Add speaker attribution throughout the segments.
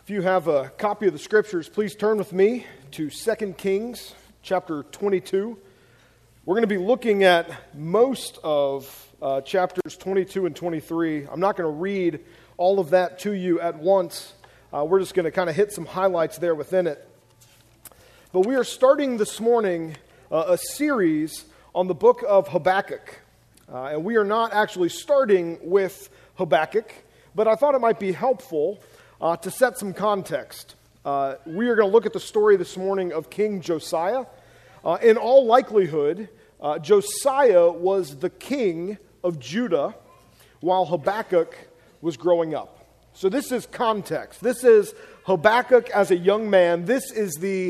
Speaker 1: If you have a copy of the Scriptures, please turn with me to 2 Kings chapter 22. We're going to be looking at most of chapters 22 and 23. I'm not going to read all of that to you at once. We're just going to kind of hit some highlights there within it. But we are starting this morning a series on the book of Habakkuk. And we are not actually starting with Habakkuk, but I thought it might be helpful to set some context. We are going to look at the story this morning of King Josiah. In all likelihood, Josiah was the king of Judah while Habakkuk was growing up. So this is context. This is Habakkuk as a young man. This is the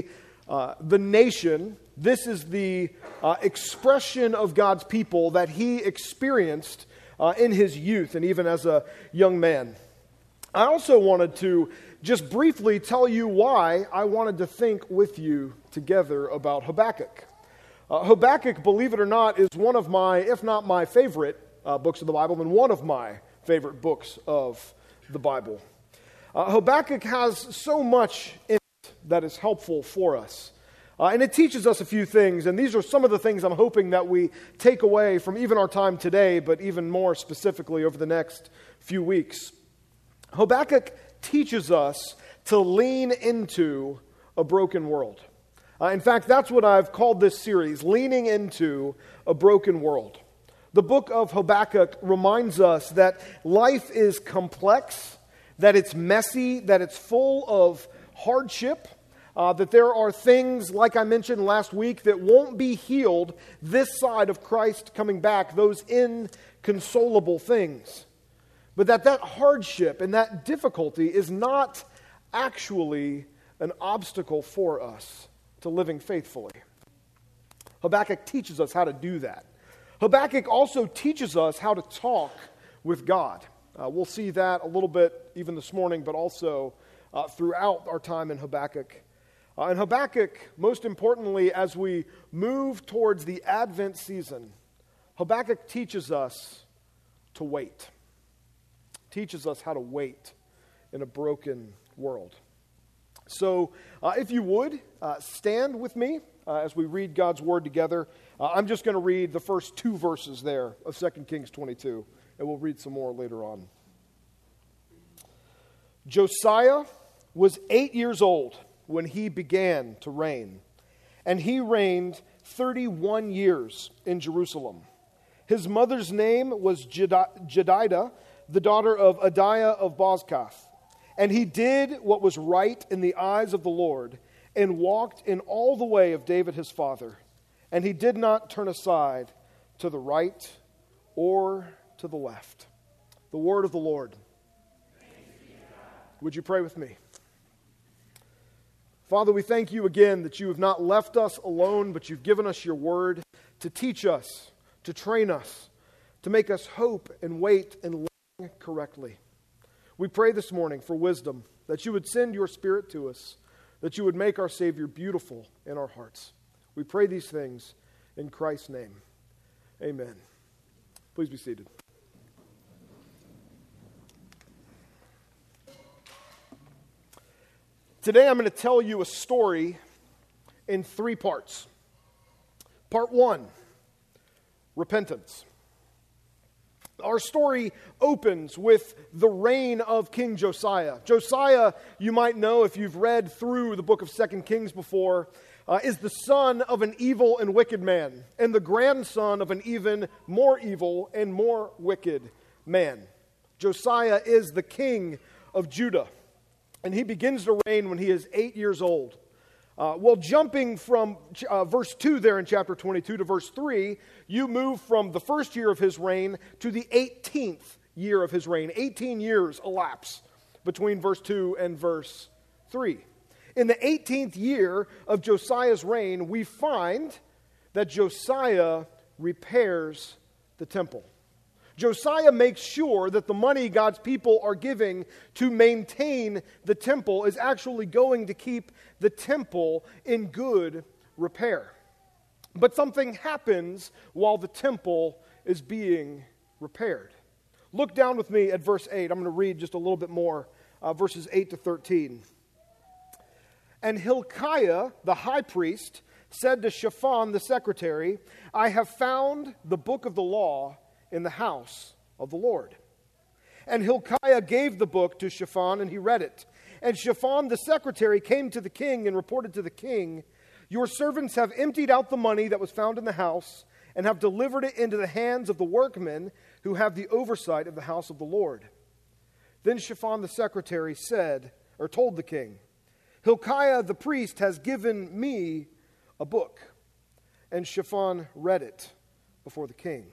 Speaker 1: nation. This is the expression of God's people that he experienced in his youth and even as a young man. I also wanted to just briefly tell you why I wanted to think with you together about Habakkuk. Habakkuk, believe it or not, is one of my, if not my favorite books of the Bible, and one of my favorite books of the Bible. Habakkuk has so much in it that is helpful for us. And it teaches us a few things, and these are some of the things I'm hoping that we take away from even our time today, but even more specifically over the next few weeks. Habakkuk teaches us to lean into a broken world. In fact, that's what I've called this series, Leaning into a Broken World. The book of Habakkuk reminds us that life is complex, that it's messy, that it's full of hardship, that there are things, like I mentioned last week, that won't be healed this side of Christ coming back, those inconsolable things. But that hardship and that difficulty is not actually an obstacle for us to living faithfully. Habakkuk teaches us how to do that. Habakkuk also teaches us how to talk with God. We'll see that a little bit even this morning, but also throughout our time in Habakkuk. And Habakkuk, most importantly, as we move towards the Advent season, Habakkuk teaches us to wait. Teaches us how to wait in a broken world. So, if you would, stand with me as we read God's Word together. I'm just going to read the first two verses there of 2 Kings 22, and we'll read some more later on. Josiah was 8 years old when he began to reign, and he reigned 31 years in Jerusalem. His mother's name was Jedidah, the daughter of Adiah of Bozkath. And he did what was right in the eyes of the Lord, and walked in all the way of David his father. And he did not turn aside to the right or to the left. The word of the Lord. Would you pray with me? Father, we thank you again that you have not left us alone, but you've given us your word to teach us, to train us, to make us hope and wait and live correctly. We pray this morning for wisdom, that you would send your Spirit to us, that you would make our Savior beautiful in our hearts. We pray these things in Christ's name. Amen. Please be seated. Today I'm going to tell you a story in three parts. Part one, repentance. Our story opens with the reign of King Josiah. Josiah, you might know if you've read through the book of 2 Kings before, is the son of an evil and wicked man, and the grandson of an even more evil and more wicked man. Josiah is the king of Judah, and he begins to reign when he is 8 years old. Jumping from verse 2 there in chapter 22 to verse 3, you move from the first year of his reign to the 18th year of his reign. 18 years elapse between verse 2 and verse 3. In the 18th year of Josiah's reign, we find that Josiah repairs the temple. Josiah makes sure that the money God's people are giving to maintain the temple is actually going to keep the temple in good repair. But something happens while the temple is being repaired. Look down with me at verse 8. I'm going to read just a little bit more verses 8 to 13. And Hilkiah, the high priest, said to Shaphan the secretary, I have found the book of the law in the house of the Lord. And Hilkiah gave the book to Shaphan, and he read it. And Shaphan the secretary came to the king and reported to the king, Your servants have emptied out the money that was found in the house, and have delivered it into the hands of the workmen who have the oversight of the house of the Lord. Then Shaphan the secretary told the king, Hilkiah the priest has given me a book. And Shaphan read it before the king.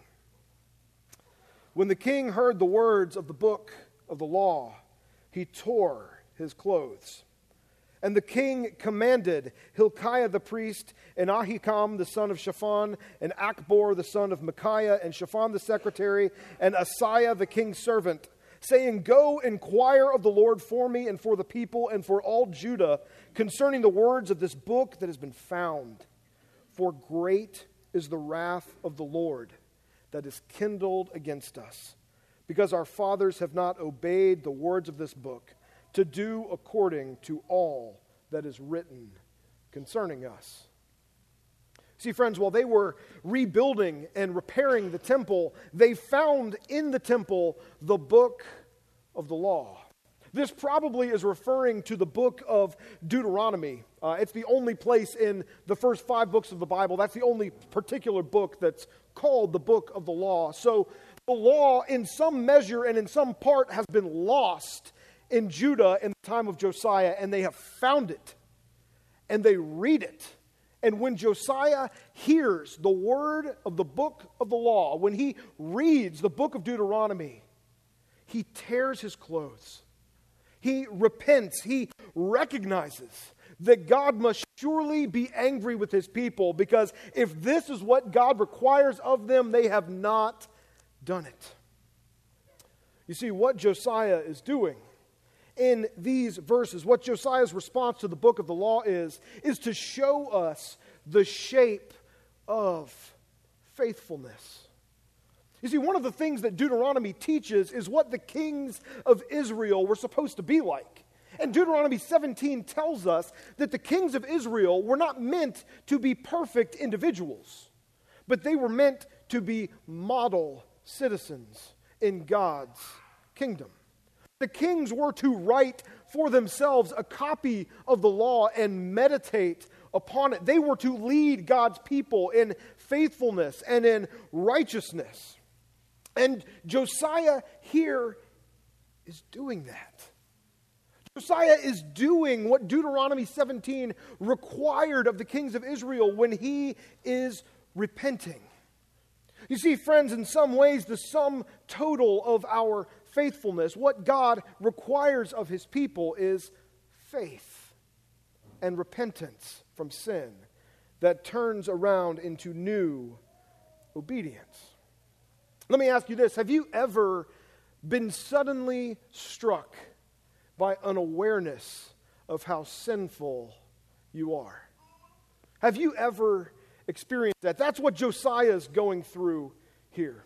Speaker 1: When the king heard the words of the book of the law, he tore his clothes. And the king commanded Hilkiah the priest, and Ahikam the son of Shaphan, and Achbor the son of Micaiah, and Shaphan the secretary, and Asaiah the king's servant, saying, Go inquire of the Lord for me and for the people and for all Judah concerning the words of this book that has been found. For great is the wrath of the Lord that is kindled against us, because our fathers have not obeyed the words of this book, to do according to all that is written concerning us. See, friends, while they were rebuilding and repairing the temple, they found in the temple the book of the law. This probably is referring to the book of Deuteronomy. It's the only place in the first 5 books of the Bible. That's the only particular book that's called the book of the law. So the law, in some measure and in some part, has been lost in Judah in the time of Josiah, and they have found it, and they read it. And when Josiah hears the word of the book of the law, when he reads the book of Deuteronomy, he tears his clothes. He repents. He recognizes that God must surely be angry with his people, because if this is what God requires of them, they have not done it. You see, what Josiah is doing in these verses, what Josiah's response to the book of the law is to show us the shape of faithfulness. You see, one of the things that Deuteronomy teaches is what the kings of Israel were supposed to be like. And Deuteronomy 17 tells us that the kings of Israel were not meant to be perfect individuals, but they were meant to be model citizens in God's kingdom. The kings were to write for themselves a copy of the law and meditate upon it. They were to lead God's people in faithfulness and in righteousness. And Josiah here is doing that. Josiah is doing what Deuteronomy 17 required of the kings of Israel when he is repenting. You see, friends, in some ways, the sum total of our faithfulness, what God requires of his people, is faith and repentance from sin that turns around into new obedience. Let me ask you this. Have you ever been suddenly struck by an awareness of how sinful you are? Have you ever experienced that? That's what Josiah is going through here.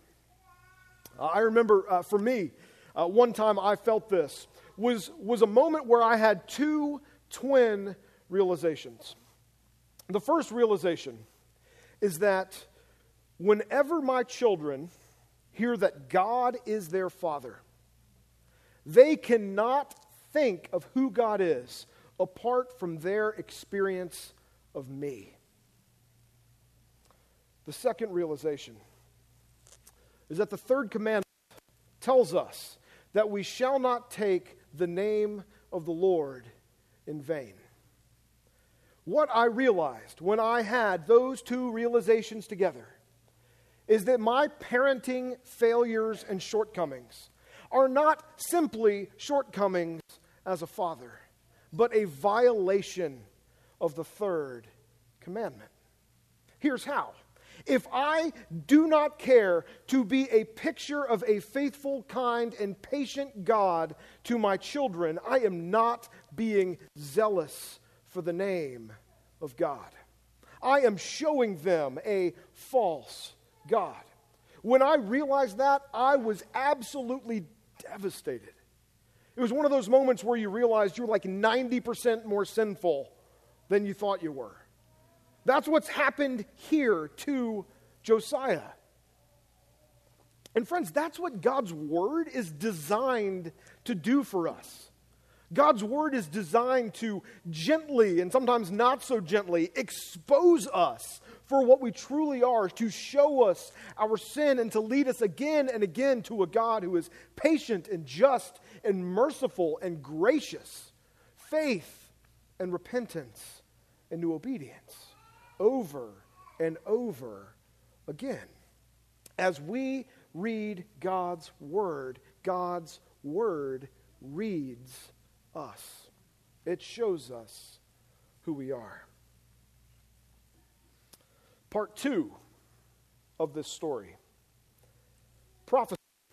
Speaker 1: I remember for me, one time I felt this was a moment where I had 2 twin realizations. The first realization is that whenever my children hear that God is their Father, they cannot think of who God is apart from their experience of me. The second realization is that the third commandment tells us that we shall not take the name of the Lord in vain. What I realized when I had those 2 realizations together is that my parenting failures and shortcomings are not simply shortcomings as a father, but a violation of the third commandment. Here's how. If I do not care to be a picture of a faithful, kind, and patient God to my children, I am not being zealous for the name of God. I am showing them a false God. When I realized that, I was absolutely devastated. It was one of those moments where you realized you were like 90% more sinful than you thought you were. That's what's happened here to Josiah. And friends, that's what God's word is designed to do for us. God's word is designed to gently, and sometimes not so gently, expose us for what we truly are, to show us our sin and to lead us again and again to a God who is patient and just and merciful and gracious. Faith and repentance and new obedience over and over again. As we read God's word reads us. It shows us who we are. Part 2 of this story. Prophecy.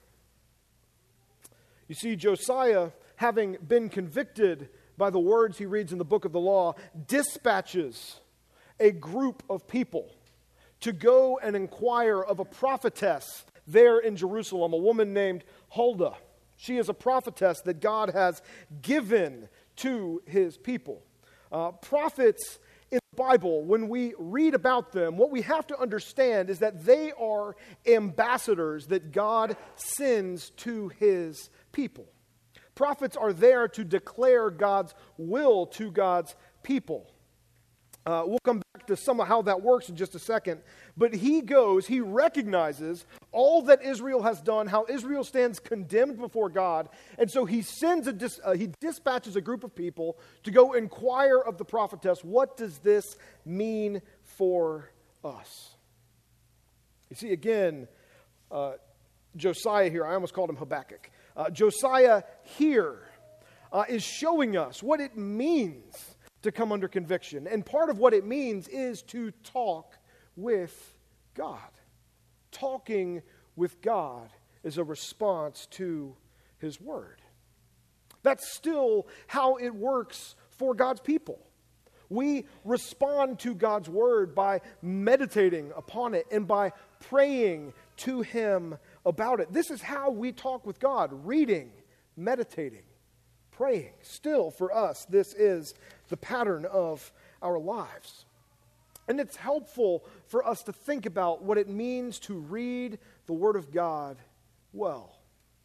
Speaker 1: You see, Josiah, having been convicted by the words he reads in the book of the law, dispatches a group of people to go and inquire of a prophetess there in Jerusalem, a woman named Huldah. She is a prophetess that God has given to his people. Prophets in the Bible, when we read about them, what we have to understand is that they are ambassadors that God sends to his people. Prophets are there to declare God's will to God's people. We'll come back to some of how that works in just a second. But he recognizes all that Israel has done, how Israel stands condemned before God. And so he dispatches a group of people to go inquire of the prophetess, what does this mean for us? You see, again, Josiah here, I almost called him Habakkuk. Josiah here is showing us what it means to come under conviction. And part of what it means is to talk with God. Talking with God is a response to his word. That's still how it works for God's people. We respond to God's word by meditating upon it and by praying to him about it. This is how we talk with God: reading, meditating, praying. Still, for us, this is the pattern of our lives. And it's helpful for us to think about what it means to read the Word of God well.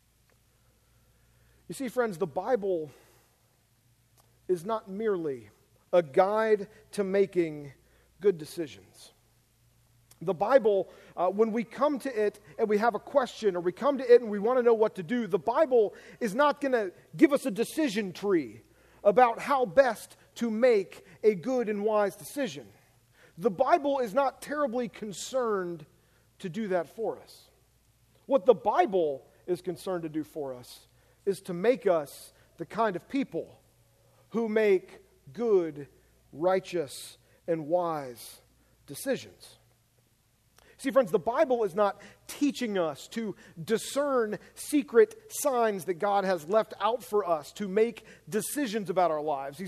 Speaker 1: You see, friends, the Bible is not merely a guide to making good decisions. The Bible, when we come to it and we have a question, or we come to it and we want to know what to do, the Bible is not going to give us a decision tree about how best to make a good and wise decision. The Bible is not terribly concerned to do that for us. What the Bible is concerned to do for us is to make us the kind of people who make good, righteous, and wise decisions. See, friends, the Bible is not teaching us to discern secret signs that God has left out for us to make decisions about our lives.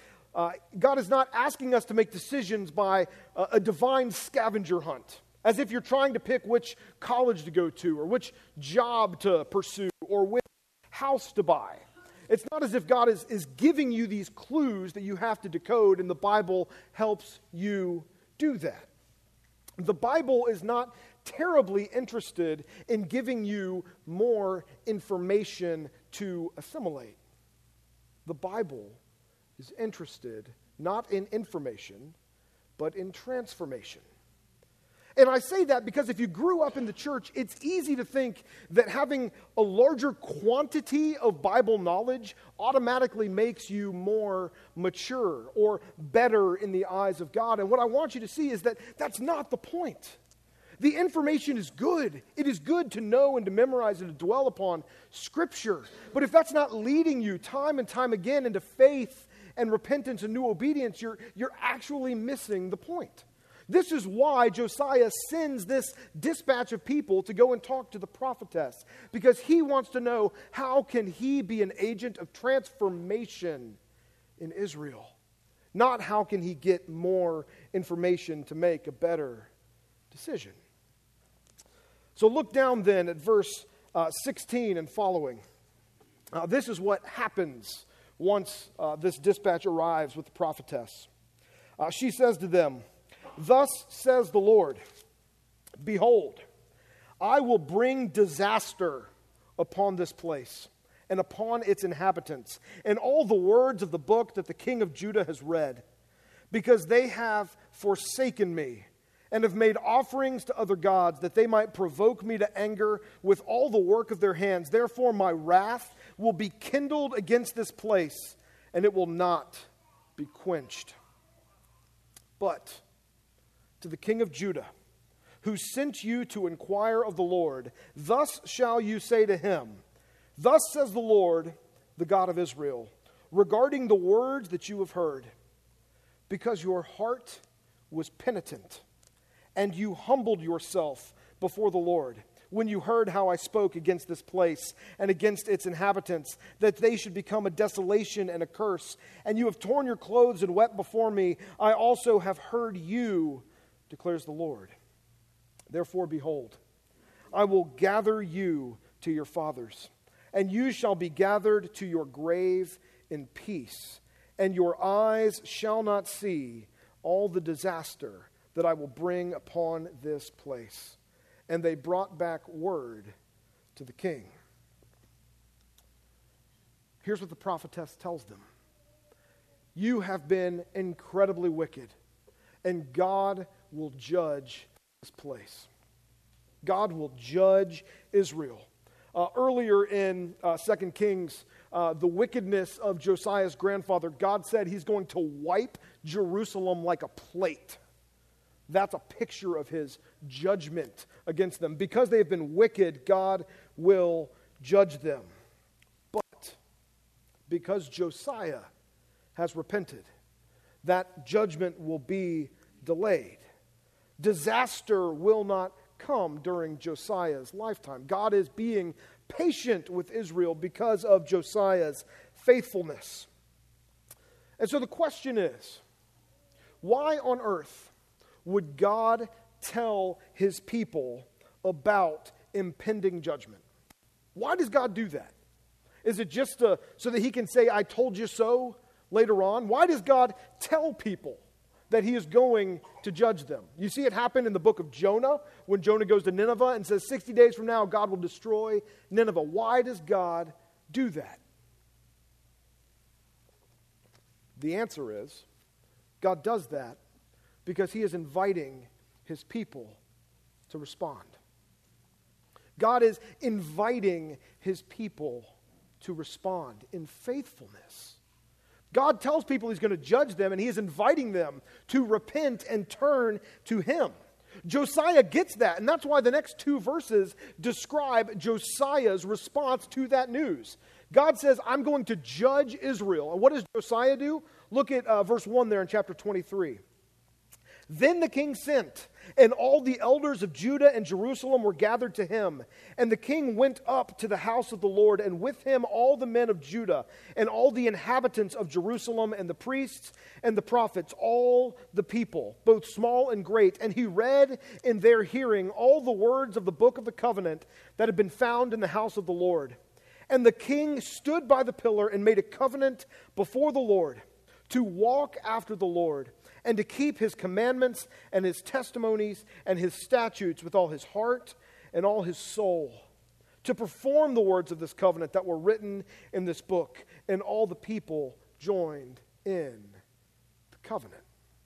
Speaker 1: God is not asking us to make decisions by a divine scavenger hunt, as if you're trying to pick which college to go to, or which job to pursue, or which house to buy. It's not as if God is giving you these clues that you have to decode, and the Bible helps you do that. The Bible is not terribly interested in giving you more information to assimilate. The Bible is interested not in information, but in transformation. And I say that because if you grew up in the church, it's easy to think that having a larger quantity of Bible knowledge automatically makes you more mature or better in the eyes of God. And what I want you to see is that that's not the point. The information is good. It is good to know and to memorize and to dwell upon Scripture. But if that's not leading you time and time again into faith and repentance and new obedience, you're actually missing the point. This is why Josiah sends this dispatch of people to go and talk to the prophetess, because he wants to know, how can he be an agent of transformation in Israel? Not how can he get more information to make a better decision. So look down then at verse 16 and following. This is what happens once this dispatch arrives with the prophetess. She says to them, "Thus says the Lord, behold, I will bring disaster upon this place and upon its inhabitants, and all the words of the book that the king of Judah has read, because they have forsaken me and have made offerings to other gods, that they might provoke me to anger with all the work of their hands. Therefore my wrath will be kindled against this place, and it will not be quenched. But to the king of Judah, who sent you to inquire of the Lord, thus shall you say to him, Thus says the Lord, the God of Israel, regarding the words that you have heard, because your heart was penitent, and you humbled yourself before the Lord, when you heard how I spoke against this place and against its inhabitants, that they should become a desolation and a curse, and you have torn your clothes and wept before me, I also have heard you, declares the Lord. Therefore, behold, I will gather you to your fathers, and you shall be gathered to your grave in peace, and your eyes shall not see all the disaster that I will bring upon this place. And they brought back word to the king." Here's what the prophetess tells them. You have been incredibly wicked, and God will judge this place. God will judge Israel. Earlier in 2 Kings, the wickedness of Josiah's grandfather, God said he's going to wipe Jerusalem like a plate. That's a picture of his judgment against them. Because they have been wicked, God will judge them. But because Josiah has repented, that judgment will be delayed. Disaster will not come during Josiah's lifetime. God is being patient with Israel because of Josiah's faithfulness. And so the question is, why on earth would God tell his people about impending judgment? Why does God do that? Is it just so that he can say, I told you so later on? Why does God tell people that he is going to judge them? You see it happen in the book of Jonah, when Jonah goes to Nineveh and says 60 days from now God will destroy Nineveh. Why does God do that? The answer is, God does that because he is inviting his people to respond. God is inviting his people to respond in faithfulness. God tells people he's going to judge them, and he is inviting them to repent and turn to him. Josiah gets that, and that's why the next two verses describe Josiah's response to that news. God says, I'm going to judge Israel. And what does Josiah do? Look at verse 1 there in chapter 23. Then the king sent, and all the elders of Judah and Jerusalem were gathered to him. And the king went up to the house of the Lord, and with him all the men of Judah, and all the inhabitants of Jerusalem, and the priests and the prophets, all the people, both small and great. And he read in their hearing all the words of the book of the covenant that had been found in the house of the Lord. And the king stood by the pillar and made a covenant before the Lord to walk after the Lord, and to keep his commandments and his testimonies and his statutes with all his heart and all his soul, to perform the words of this covenant that were written in this book. And all the people joined in the covenant.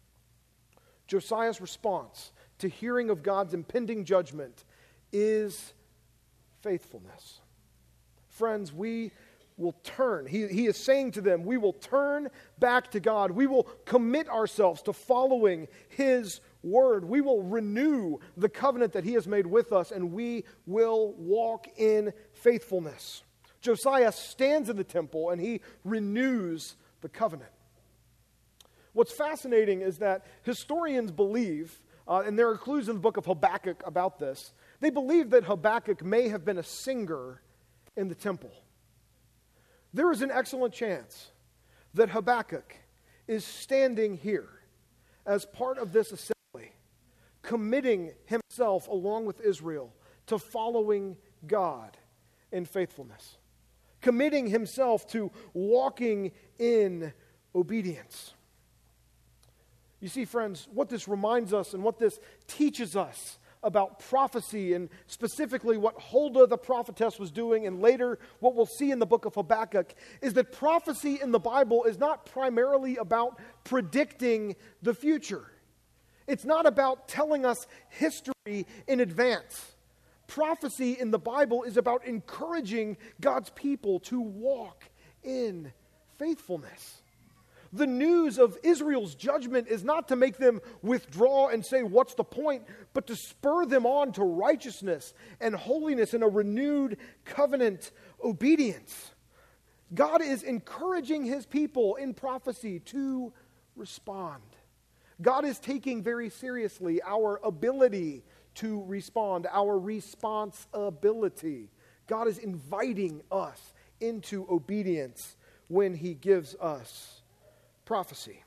Speaker 1: Josiah's response to hearing of God's impending judgment is faithfulness. Friends, we will turn. He is saying to them, we will turn back to God. We will commit ourselves to following his word. We will renew the covenant that he has made with us, and we will walk in faithfulness. Josiah stands in the temple, and he renews the covenant. What's fascinating is that historians believe, and there are clues in the book of Habakkuk about this, they believe that Habakkuk may have been a singer in the temple. There is an excellent chance that Habakkuk is standing here as part of this assembly, committing himself along with Israel to following God in faithfulness. committing himself to walking in obedience. You see, friends, what this reminds us and what this teaches us about prophecy, and specifically what Huldah the prophetess was doing, and later what we'll see in the book of Habakkuk, is that prophecy in the Bible is not primarily about predicting the future. It's not about telling us history in advance. Prophecy in the Bible is about encouraging God's people to walk in faithfulness. The news of Israel's judgment is not to make them withdraw and say, what's the point? But to spur them on to righteousness and holiness and a renewed covenant obedience. God is encouraging his people in prophecy to respond. God is taking very seriously our ability to respond, our responsibility. God is inviting us into obedience when he gives us prophecy.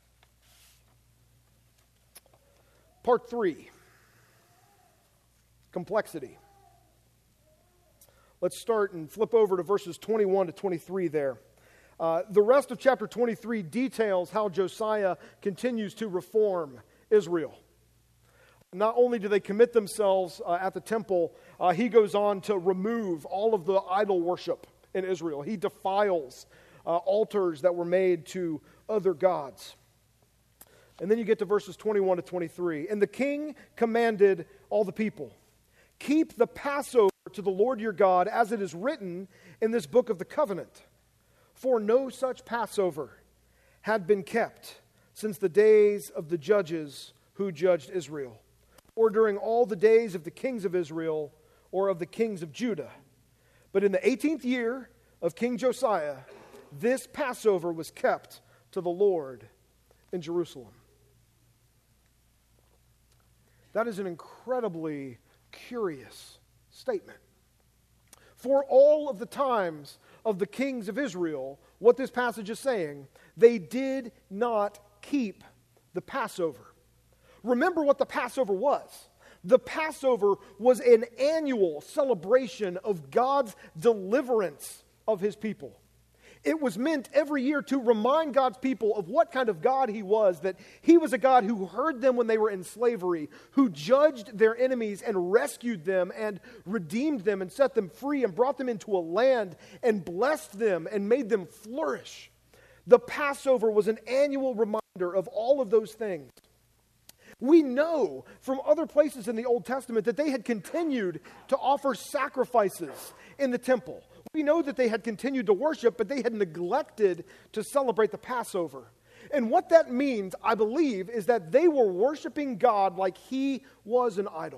Speaker 1: Part 3, complexity. Let's start and flip over to verses 21 to 23 there. The rest of chapter 23 details how Josiah continues to reform Israel. Not only do they commit themselves at the temple, he goes on to remove all of the idol worship in Israel. He defiles altars that were made to other gods. And then you get to verses 21 to 23. And the king commanded all the people, keep the Passover to the Lord your God as it is written in this book of the covenant. For no such Passover had been kept since the days of the judges who judged Israel, or during all the days of the kings of Israel, or of the kings of Judah. But in the 18th year of King Josiah, this Passover was kept to the Lord in Jerusalem. That is an incredibly curious statement. For all of the times of the kings of Israel, what this passage is saying, they did not keep the Passover. Remember what the Passover was. The Passover was an annual celebration of God's deliverance of his people. It was meant every year to remind God's people of what kind of God he was, that he was a God who heard them when they were in slavery, who judged their enemies and rescued them and redeemed them and set them free and brought them into a land and blessed them and made them flourish. The Passover was an annual reminder of all of those things. We know from other places in the Old Testament that they had continued to offer sacrifices in the temple. We know that they had continued to worship, but they had neglected to celebrate the Passover. And what that means, I believe, is that they were worshiping God like he was an idol.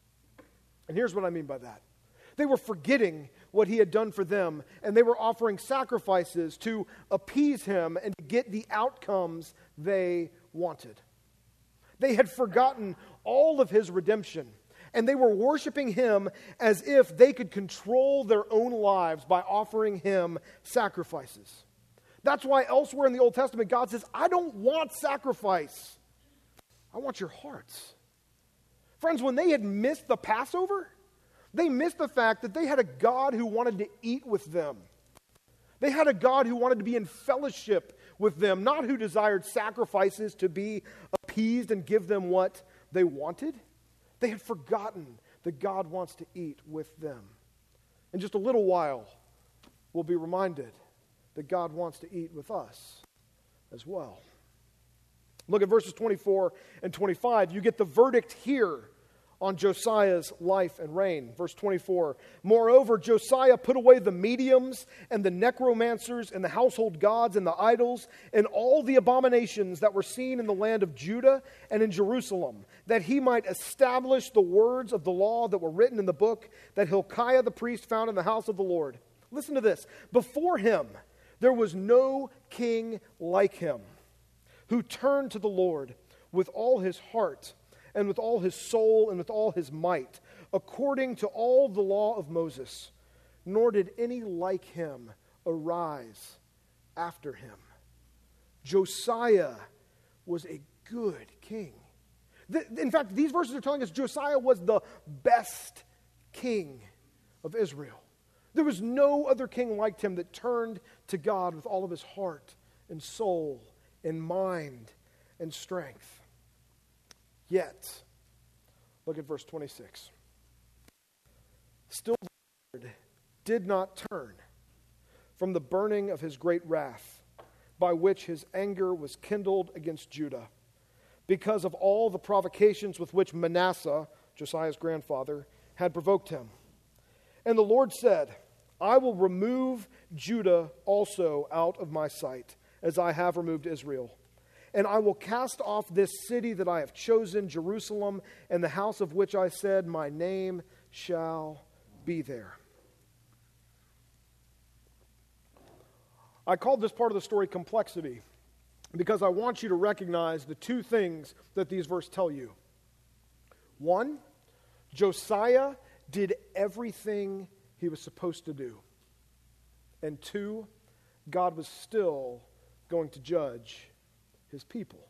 Speaker 1: And here's what I mean by that. They were forgetting what he had done for them, and they were offering sacrifices to appease him and to get the outcomes they wanted. They had forgotten all of his redemption, and they were worshiping him as if they could control their own lives by offering him sacrifices. That's why elsewhere in the Old Testament, God says, I don't want sacrifice. I want your hearts. Friends, when they had missed the Passover, they missed the fact that they had a God who wanted to eat with them. They had a God who wanted to be in fellowship with them, not who desired sacrifices to be appeased and give them what they wanted. They had forgotten that God wants to eat with them. In just a little while, we'll be reminded that God wants to eat with us as well. Look at verses 24 and 25. You get the verdict here on Josiah's life and reign. Verse 24, moreover, Josiah put away the mediums and the necromancers and the household gods and the idols and all the abominations that were seen in the land of Judah and in Jerusalem, that he might establish the words of the law that were written in the book that Hilkiah the priest found in the house of the Lord. Listen to this. Before him, there was no king like him, who turned to the Lord with all his heart and with all his soul and with all his might, according to all the law of Moses, nor did any like him arise after him. Josiah was a good king. In fact, these verses are telling us Josiah was the best king of Israel. There was no other king like him that turned to God with all of his heart and soul and mind and strength. Yet, look at verse 26. Still the Lord did not turn from the burning of his great wrath, by which his anger was kindled against Judah, because of all the provocations with which Manasseh, Josiah's grandfather, had provoked him. And the Lord said, I will remove Judah also out of my sight, as I have removed Israel. And I will cast off this city that I have chosen, Jerusalem, and the house of which I said, my name shall be there. I called this part of the story complexity because I want you to recognize the two things that these verses tell you. One, Josiah did everything he was supposed to do. And two, God was still going to judge his people.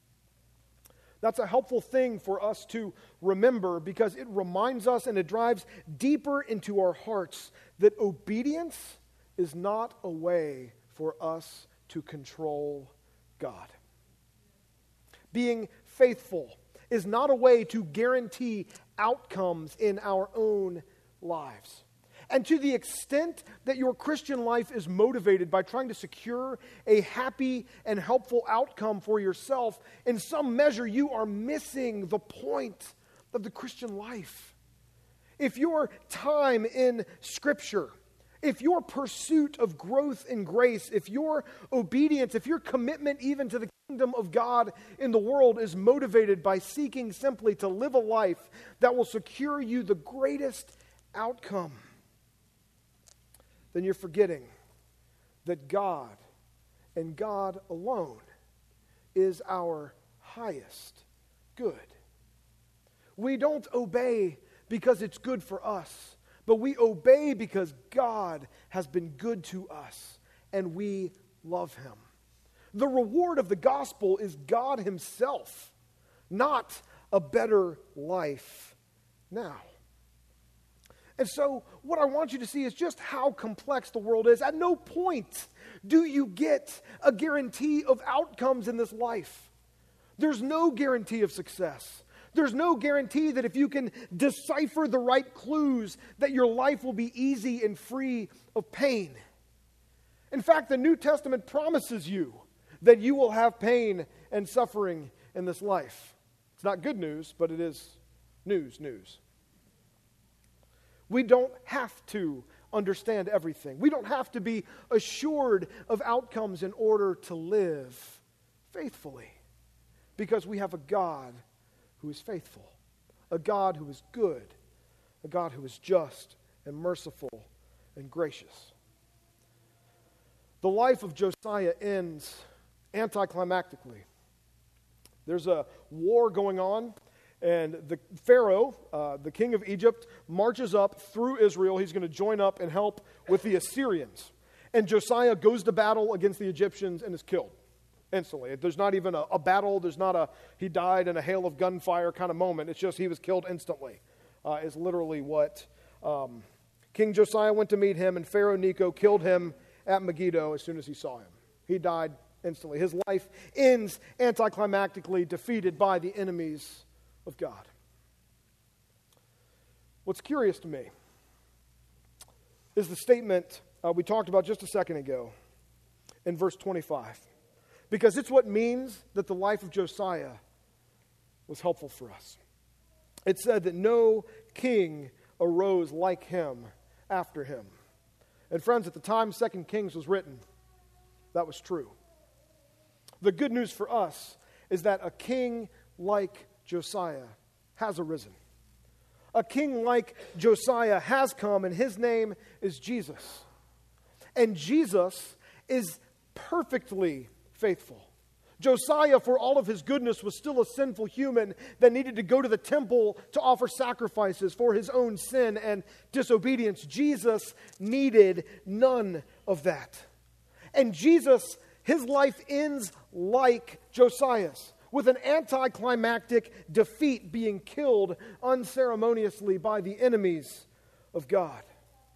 Speaker 1: That's a helpful thing for us to remember because it reminds us and it drives deeper into our hearts that obedience is not a way for us to control God. Being faithful is not a way to guarantee outcomes in our own lives. And to the extent that your Christian life is motivated by trying to secure a happy and helpful outcome for yourself, in some measure you are missing the point of the Christian life. If your time in Scripture, if your pursuit of growth in grace, if your obedience, if your commitment even to the kingdom of God in the world is motivated by seeking simply to live a life that will secure you the greatest outcome, then you're forgetting that God and God alone is our highest good. We don't obey because it's good for us, but we obey because God has been good to us and we love him. The reward of the gospel is God himself, not a better life now. And so what I want you to see is just how complex the world is. At no point do you get a guarantee of outcomes in this life. There's no guarantee of success. There's no guarantee that if you can decipher the right clues, that your life will be easy and free of pain. In fact, the New Testament promises you that you will have pain and suffering in this life. It's not good news, but it is news. We don't have to understand everything. We don't have to be assured of outcomes in order to live faithfully, because we have a God who is faithful, a God who is good, a God who is just and merciful and gracious. The life of Josiah ends anticlimactically. There's a war going on, and the Pharaoh, the king of Egypt, marches up through Israel. He's going to join up and help with the Assyrians. And Josiah goes to battle against the Egyptians and is killed instantly. There's not even a battle. There's not a he died in a hail of gunfire kind of moment. It's just he was killed instantly is literally what King Josiah went to meet him, and Pharaoh Necho killed him at Megiddo as soon as he saw him. He died instantly. His life ends anticlimactically, defeated by the enemies of God. What's curious to me is the statement we talked about just a second ago in verse 25. Because it's what means that the life of Josiah was helpful for us. It said that no king arose like him after him. And friends, at the time 2 Kings was written, that was true. The good news for us is that a king like Josiah has arisen. A king like Josiah has come, and his name is Jesus. And Jesus is perfectly faithful. Josiah, for all of his goodness, was still a sinful human that needed to go to the temple to offer sacrifices for his own sin and disobedience. Jesus needed none of that. And Jesus, his life ends like Josiah's, with an anticlimactic defeat, being killed unceremoniously by the enemies of God.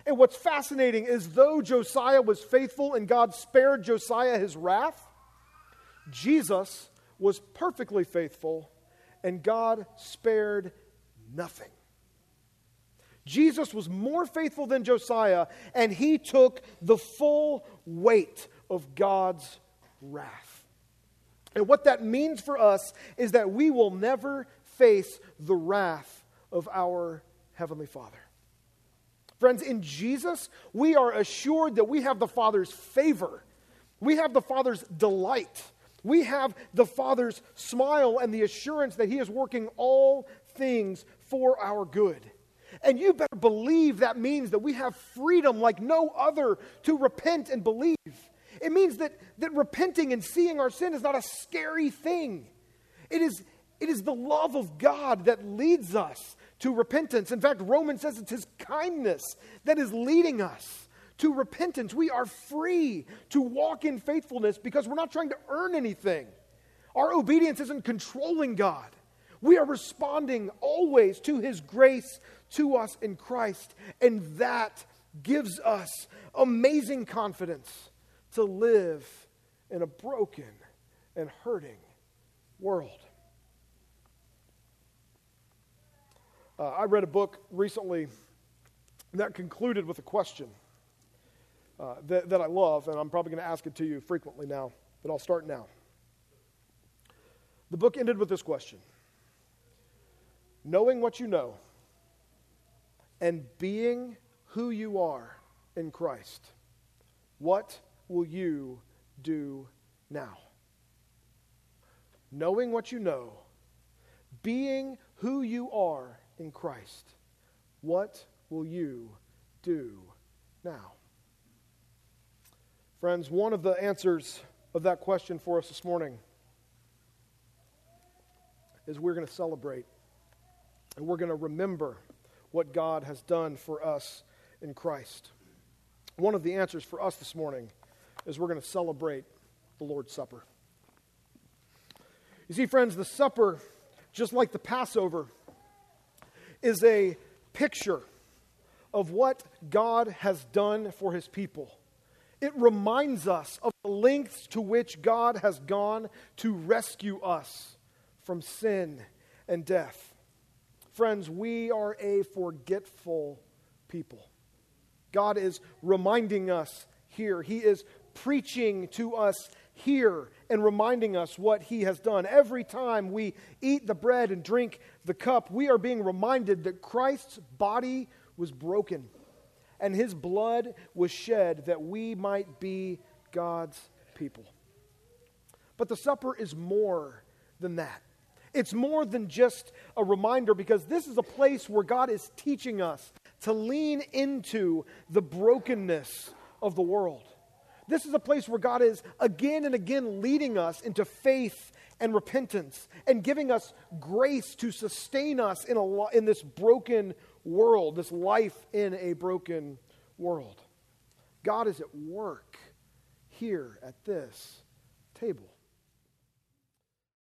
Speaker 1: And what's fascinating is though Josiah was faithful and God spared Josiah his wrath, Jesus was perfectly faithful and God spared nothing. Jesus was more faithful than Josiah, and he took the full weight of God's wrath. And what that means for us is that we will never face the wrath of our Heavenly Father. Friends, in Jesus, we are assured that we have the Father's favor. We have the Father's delight. We have the Father's smile and the assurance that He is working all things for our good. And you better believe that means that we have freedom like no other to repent and believe. It means that repenting and seeing our sin is not a scary thing. It is the love of God that leads us to repentance. In fact, Romans says it's His kindness that is leading us to repentance. We are free to walk in faithfulness because we're not trying to earn anything. Our obedience isn't controlling God. We are responding always to His grace to us in Christ. And that gives us amazing confidence to live in a broken and hurting world. I read a book recently that concluded with a question that I love, and I'm probably going to ask it to you frequently now, but I'll start now. The book ended with this question: knowing what you know and being who you are in Christ, what will you do now? Knowing what you know, being who you are in Christ, what will you do now? Friends, one of the answers of that question for us this morning is we're going to celebrate and we're going to remember what God has done for us in Christ. One of the answers for us this morning is we're going to celebrate the Lord's Supper. You see, friends, the supper, just like the Passover, is a picture of what God has done for His people. It reminds us of the lengths to which God has gone to rescue us from sin and death. Friends, we are a forgetful people. God is reminding us here. He is preaching to us here and reminding us what He has done. Every time we eat the bread and drink the cup, we are being reminded that Christ's body was broken and His blood was shed that we might be God's people. But the supper is more than that. It's more than just a reminder, because this is a place where God is teaching us to lean into the brokenness of the world. This is a place where God is again and again leading us into faith and repentance and giving us grace to sustain us in this broken world, this life in a broken world. God is at work here at this table.